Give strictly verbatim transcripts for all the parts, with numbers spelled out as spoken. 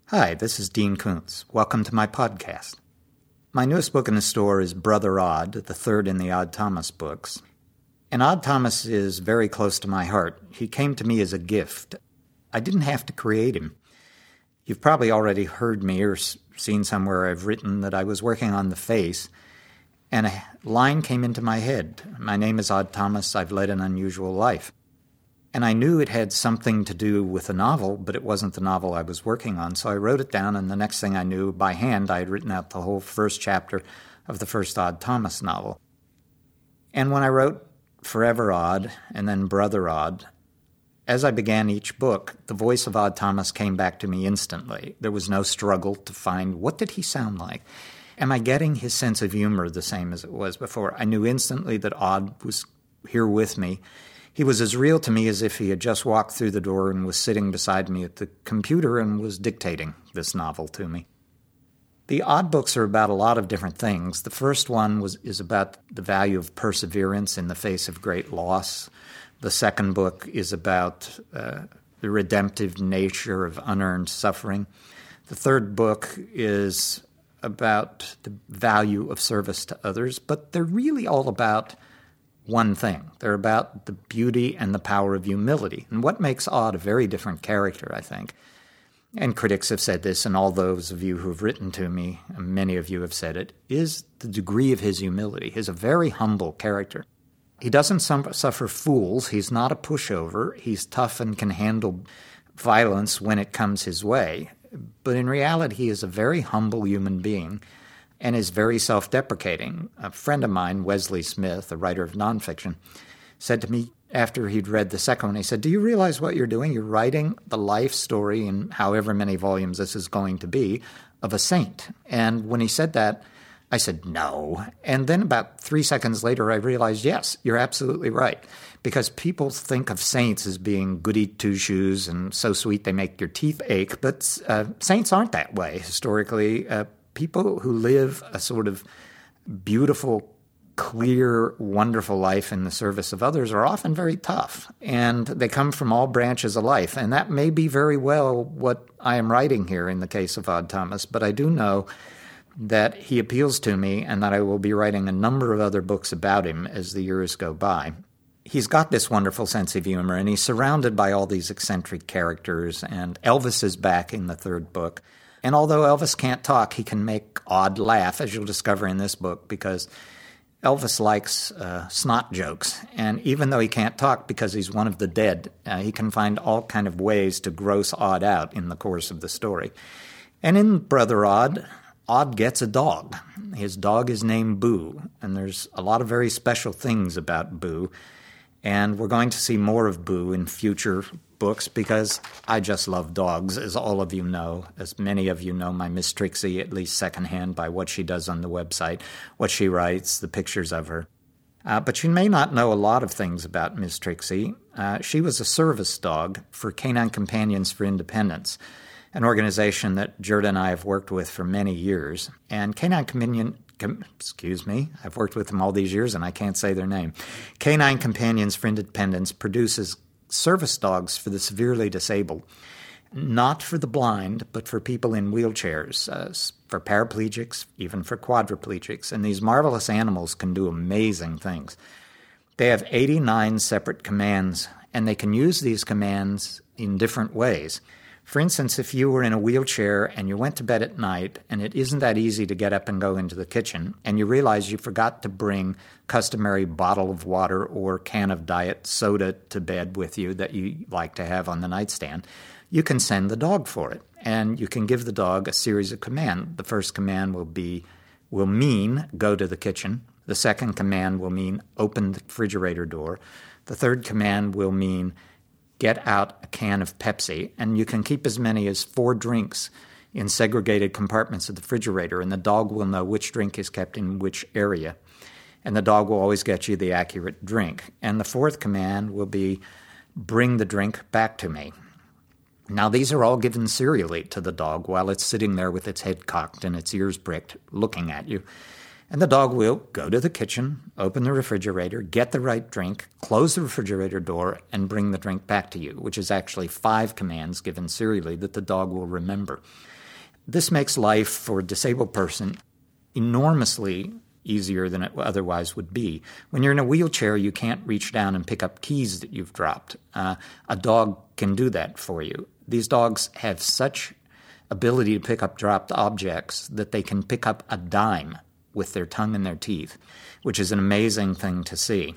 Hi, this is Dean Koontz. Welcome to my podcast. My newest book in the store is Brother Odd, the third in the Odd Thomas books. And Odd Thomas is very close to my heart. He came to me as a gift. I didn't have to create him. You've probably already heard me or seen somewhere I've written that I was working on the face, and a line came into my head. My name is Odd Thomas. I've led an unusual life. And I knew it had something to do with a novel, but it wasn't the novel I was working on. So I wrote it down, and the next thing I knew, by hand, I had written out the whole first chapter of the first Odd Thomas novel. And when I wrote Forever Odd and then Brother Odd, as I began each book, the voice of Odd Thomas came back to me instantly. There was no struggle to find, what did he sound like? Am I getting his sense of humor the same as it was before? I knew instantly that Odd was here with me. He was as real to me as if he had just walked through the door and was sitting beside me at the computer and was dictating this novel to me. The Odd books are about a lot of different things. The first one was is about the value of perseverance in the face of great loss. The second book is about uh, the redemptive nature of unearned suffering. The third book is about the value of service to others, but they're really all about one thing. They're about the beauty and the power of humility. And what makes Odd a very different character, I think, and critics have said this, and all those of you who have written to me, and many of you have said it, is the degree of his humility. He's a very humble character. He doesn't suffer fools. He's not a pushover. He's tough and can handle violence when it comes his way. But in reality, he is a very humble human being and is very self-deprecating. A friend of mine, Wesley Smith, a writer of nonfiction, said to me after he'd read the second one, he said, "Do you realize what you're doing? You're writing the life story in however many volumes this is going to be of a saint." And when he said that, I said, "No." And then about three seconds later, I realized, yes, you're absolutely right. Because people think of saints as being goody two-shoes and so sweet they make your teeth ache. But uh, saints aren't that way historically. Uh, People who live a sort of beautiful, clear, wonderful life in the service of others are often very tough, and they come from all branches of life. And that may be very well what I am writing here in the case of Odd Thomas, but I do know that he appeals to me and that I will be writing a number of other books about him as the years go by. He's got this wonderful sense of humor, and he's surrounded by all these eccentric characters, and Elvis is back in the third book. And although Elvis can't talk, he can make Odd laugh, as you'll discover in this book, because Elvis likes uh, snot jokes. And even though he can't talk because he's one of the dead, uh, he can find all kind of ways to gross Odd out in the course of the story. And in Brother Odd, Odd gets a dog. His dog is named Boo, and there's a lot of very special things about Boo. And we're going to see more of Boo in future books because I just love dogs, as all of you know, as many of you know my Miss Trixie, at least secondhand, by what she does on the website, what she writes, the pictures of her. Uh, but you may not know a lot of things about Miss Trixie. Uh, she was a service dog for Canine Companions for Independence, an organization that Gerda and I have worked with for many years. And Canine Companion... Com- excuse me, I've worked with them all these years and I can't say their name. Canine Companions for Independence produces service dogs for the severely disabled, not for the blind, but for people in wheelchairs, uh, for paraplegics, even for quadriplegics. And these marvelous animals can do amazing things. They have eighty-nine separate commands, and they can use these commands in different ways. For instance, if you were in a wheelchair and you went to bed at night and it isn't that easy to get up and go into the kitchen, and you realize you forgot to bring customary bottle of water or can of diet soda to bed with you that you like to have on the nightstand, you can send the dog for it. And you can give the dog a series of commands. The first command will be, will mean go to the kitchen. The second command will mean open the refrigerator door. The third command will mean get out a can of Pepsi, and you can keep as many as four drinks in segregated compartments of the refrigerator, and the dog will know which drink is kept in which area. And the dog will always get you the accurate drink. And the fourth command will be bring the drink back to me. Now, these are all given serially to the dog while it's sitting there with its head cocked and its ears pricked, looking at you. And the dog will go to the kitchen, open the refrigerator, get the right drink, close the refrigerator door, and bring the drink back to you, which is actually five commands given serially that the dog will remember. This makes life for a disabled person enormously easier than it otherwise would be. When you're in a wheelchair, you can't reach down and pick up keys that you've dropped. Uh, a dog can do that for you. These dogs have such ability to pick up dropped objects that they can pick up a dime with their tongue in their teeth, which is an amazing thing to see.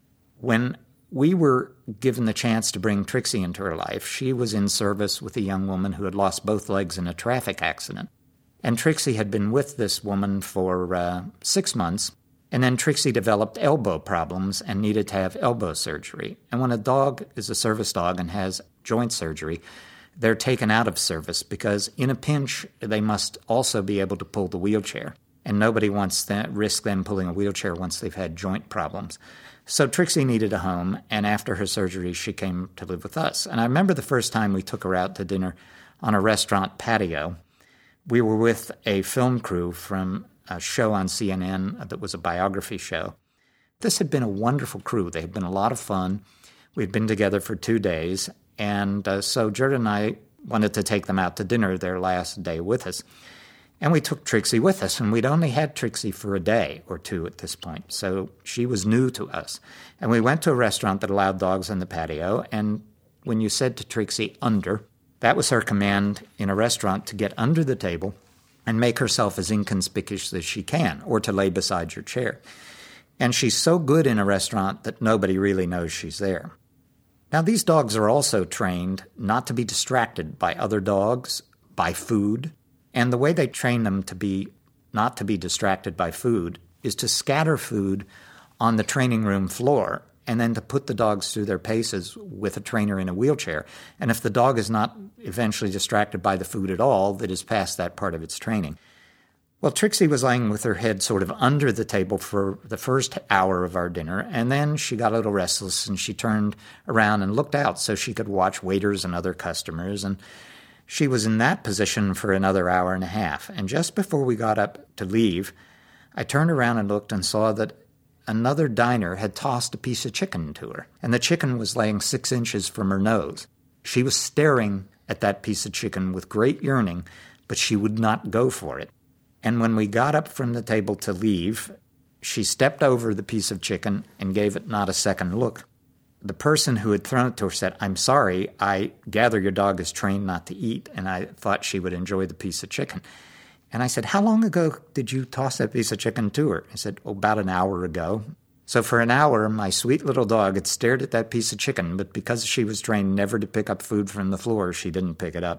When we were given the chance to bring Trixie into her life, she was in service with a young woman who had lost both legs in a traffic accident. And Trixie had been with this woman for uh, six months, and then Trixie developed elbow problems and needed to have elbow surgery. And when a dog is a service dog and has joint surgery, they're taken out of service because in a pinch, they must also be able to pull the wheelchair. And nobody wants to risk them pulling a wheelchair once they've had joint problems. So Trixie needed a home, and after her surgery, she came to live with us. And I remember the first time we took her out to dinner on a restaurant patio. We were with a film crew from a show on C N N that was a biography show. This had been a wonderful crew. They had been a lot of fun. We had been together for two days, and uh, so Gerda and I wanted to take them out to dinner their last day with us. And we took Trixie with us, and we'd only had Trixie for a day or two at this point, so she was new to us. And we went to a restaurant that allowed dogs on the patio, and when you said to Trixie, under, that was her command in a restaurant to get under the table and make herself as inconspicuous as she can, or to lay beside your chair. And she's so good in a restaurant that nobody really knows she's there. Now, these dogs are also trained not to be distracted by other dogs, by food. And the way they train them to be not to be distracted by food is to scatter food on the training room floor and then to put the dogs through their paces with a trainer in a wheelchair. And if the dog is not eventually distracted by the food at all, that is past that part of its training. Well, Trixie was laying with her head sort of under the table for the first hour of our dinner, and then she got a little restless and she turned around and looked out so she could watch waiters and other customers, and she was in that position for another hour and a half, and just before we got up to leave, I turned around and looked and saw that another diner had tossed a piece of chicken to her, and the chicken was laying six inches from her nose. She was staring at that piece of chicken with great yearning, but she would not go for it. And when we got up from the table to leave, she stepped over the piece of chicken and gave it not a second look. The person who had thrown it to her said, "I'm sorry, I gather your dog is trained not to eat, and I thought she would enjoy the piece of chicken." And I said, "How long ago did you toss that piece of chicken to her?" I said, oh, "About an hour ago." So for an hour, my sweet little dog had stared at that piece of chicken, but because she was trained never to pick up food from the floor, she didn't pick it up.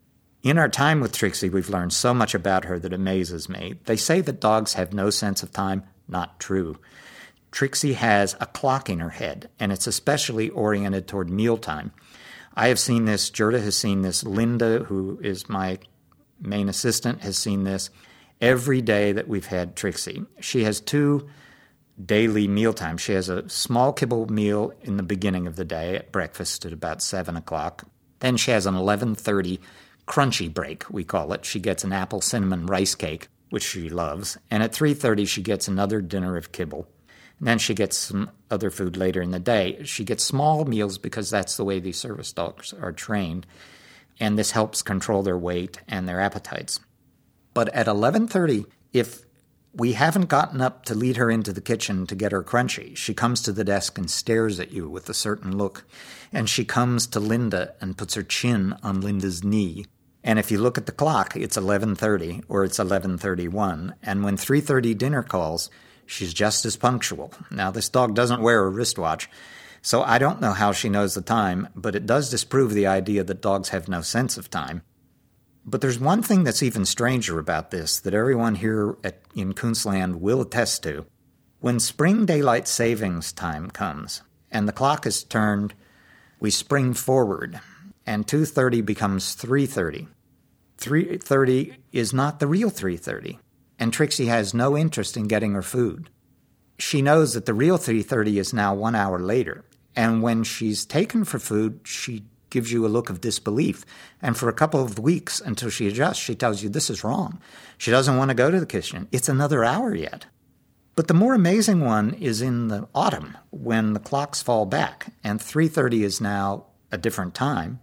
In our time with Trixie, we've learned so much about her that amazes me. They say that dogs have no sense of time. Not true. Trixie has a clock in her head, and it's especially oriented toward mealtime. I have seen this. Gerda has seen this. Linda, who is my main assistant, has seen this every day that we've had Trixie. She has two daily mealtimes. She has a small kibble meal in the beginning of the day at breakfast at about seven o'clock. Then she has an eleven thirty crunchy break, we call it. She gets an apple cinnamon rice cake, which she loves. And at three thirty, she gets another dinner of kibble. And then she gets some other food later in the day. She gets small meals because that's the way these service dogs are trained. And this helps control their weight and their appetites. But at eleven thirty, if we haven't gotten up to lead her into the kitchen to get her crunchy, she comes to the desk and stares at you with a certain look. And she comes to Linda and puts her chin on Linda's knee. And if you look at the clock, it's eleven thirty or it's eleven thirty-one. And when three thirty dinner calls, she's just as punctual. Now, this dog doesn't wear a wristwatch, so I don't know how she knows the time, but it does disprove the idea that dogs have no sense of time. But there's one thing that's even stranger about this that everyone here at, in Kunstland will attest to. When spring daylight savings time comes and the clock is turned, we spring forward, and two thirty becomes three thirty. three thirty is not the real three thirty. And Trixie has no interest in getting her food. She knows that the real three thirty is now one hour later, and when she's taken for food, she gives you a look of disbelief. And for a couple of weeks, until she adjusts, she tells you this is wrong. She doesn't want to go to the kitchen. It's another hour yet. But the more amazing one is in the autumn when the clocks fall back and three thirty is now a different time.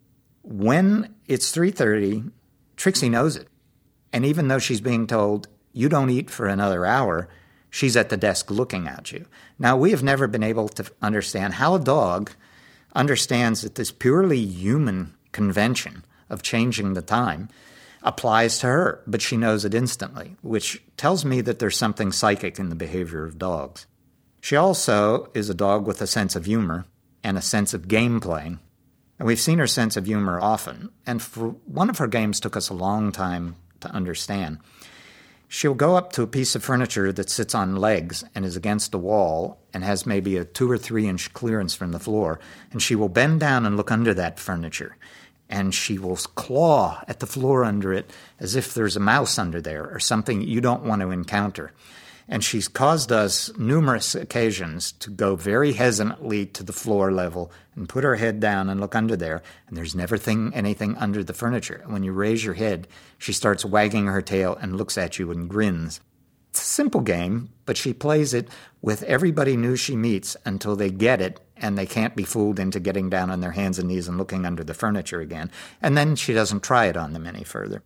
When it's three thirty, Trixie knows it. And even though she's being told, you don't eat for another hour, she's at the desk looking at you. Now, we have never been able to understand how a dog understands that this purely human convention of changing the time applies to her, but she knows it instantly, which tells me that there's something psychic in the behavior of dogs. She also is a dog with a sense of humor and a sense of game playing. And we've seen her sense of humor often, and for one of her games took us a long time to understand. She'll go up to a piece of furniture that sits on legs and is against a wall and has maybe a two or three inch clearance from the floor, and she will bend down and look under that furniture. And she will claw at the floor under it as if there's a mouse under there or something you don't want to encounter. And she's caused us numerous occasions to go very hesitantly to the floor level and put her head down and look under there, and there's never thing, anything under the furniture. And when you raise your head, she starts wagging her tail and looks at you and grins. It's a simple game, but she plays it with everybody new she meets until they get it and they can't be fooled into getting down on their hands and knees and looking under the furniture again. And then she doesn't try it on them any further.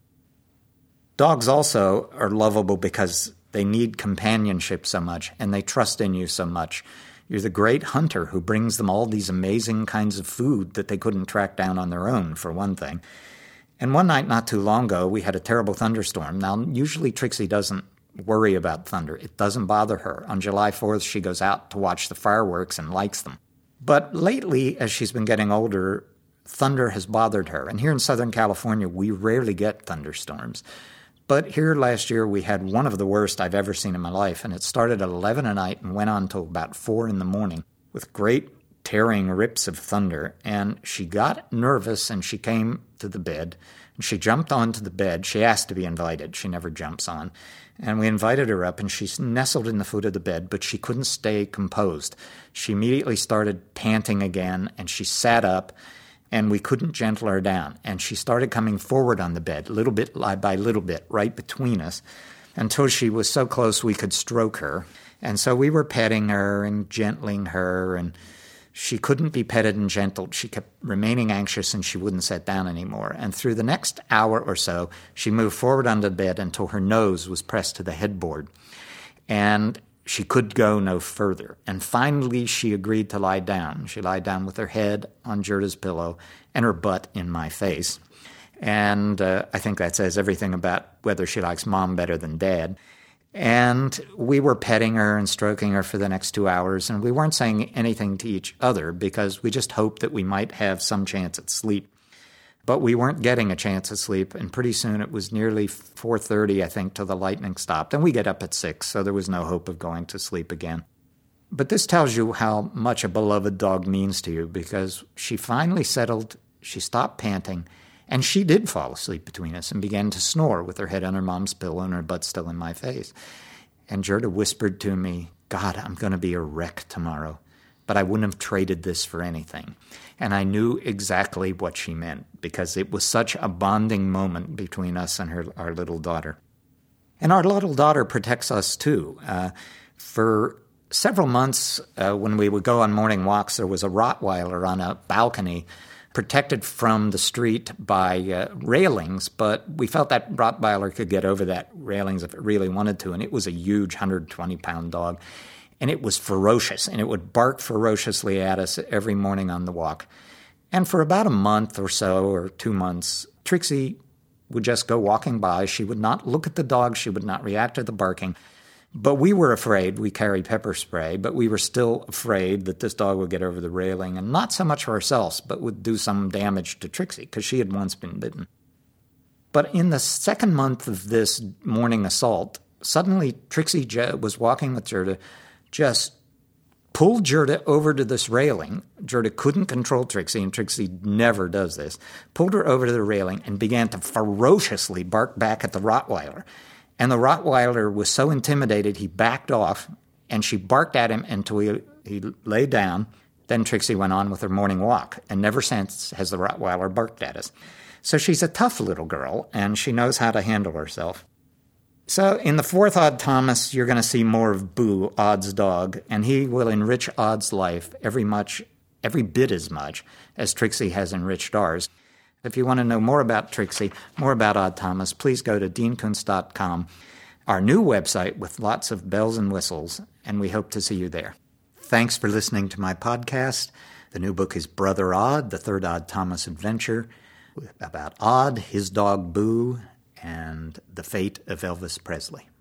Dogs also are lovable because they need companionship so much and they trust in you so much. You're the great hunter who brings them all these amazing kinds of food that they couldn't track down on their own, for one thing. And one night not too long ago, we had a terrible thunderstorm. Now, usually Trixie doesn't worry about thunder. It doesn't bother her. On July fourth, she goes out to watch the fireworks and likes them. But lately, as she's been getting older, thunder has bothered her. And here in Southern California, we rarely get thunderstorms. But here last year, we had one of the worst I've ever seen in my life. And it started at eleven at night and went on till about four in the morning with great tearing rips of thunder. And she got nervous and she came to the bed. And she jumped onto the bed. She asked to be invited. She never jumps on. And we invited her up, and she nestled in the foot of the bed, but she couldn't stay composed. She immediately started panting again, and she sat up, and we couldn't gentle her down. And she started coming forward on the bed, little bit by little bit, right between us, until she was so close we could stroke her. And so we were petting her and gentling her, and she couldn't be petted and gentled. She kept remaining anxious, and she wouldn't sit down anymore. And through the next hour or so, she moved forward on the bed until her nose was pressed to the headboard. And she could go no further. And finally, she agreed to lie down. She lied down with her head on Gerda's pillow and her butt in my face. And uh, I think that says everything about whether she likes mom better than dad. And we were petting her and stroking her for the next two hours, and we weren't saying anything to each other because we just hoped that we might have some chance at sleep. But we weren't getting a chance at sleep, and pretty soon it was nearly four thirty, I think, till the lightning stopped. And we get up at six, so there was no hope of going to sleep again. But this tells you how much a beloved dog means to you, because she finally settled, she stopped panting, and she did fall asleep between us and began to snore with her head on her mom's pillow and her butt still in my face. And Gerda whispered to me, God, I'm going to be a wreck tomorrow, but I wouldn't have traded this for anything. And I knew exactly what she meant because it was such a bonding moment between us and her, our little daughter. And our little daughter protects us too. Uh, for several months, uh, when we would go on morning walks, there was a Rottweiler on a balcony protected from the street by uh, railings, but we felt that Rottweiler could get over that railings if it really wanted to, and it was a huge one hundred twenty pound dog, and it was ferocious, and it would bark ferociously at us every morning on the walk. And for about a month or so, or two months, Trixie would just go walking by. She would not look at the dog. She would not react to the barking. But we were afraid. We carried pepper spray, but we were still afraid that this dog would get over the railing, and not so much for ourselves, but would do some damage to Trixie, because she had once been bitten. But in the second month of this morning assault, suddenly Trixie was walking with Gerda, just pulled Gerda over to this railing. Gerda couldn't control Trixie, and Trixie never does this. Pulled her over to the railing and began to ferociously bark back at the Rottweiler. And the Rottweiler was so intimidated, he backed off, and she barked at him until he, he lay down. Then Trixie went on with her morning walk, and never since has the Rottweiler barked at us. So she's a tough little girl, and she knows how to handle herself. So in the fourth Odd Thomas, you're going to see more of Boo, Odd's dog, and he will enrich Odd's life every much, every bit as much as Trixie has enriched ours. If you want to know more about Trixie, more about Odd Thomas, please go to dean koontz dot com, our new website with lots of bells and whistles, and we hope to see you there. Thanks for listening to my podcast. The new book is Brother Odd, the third Odd Thomas adventure, about Odd, his dog Boo, and the fate of Elvis Presley.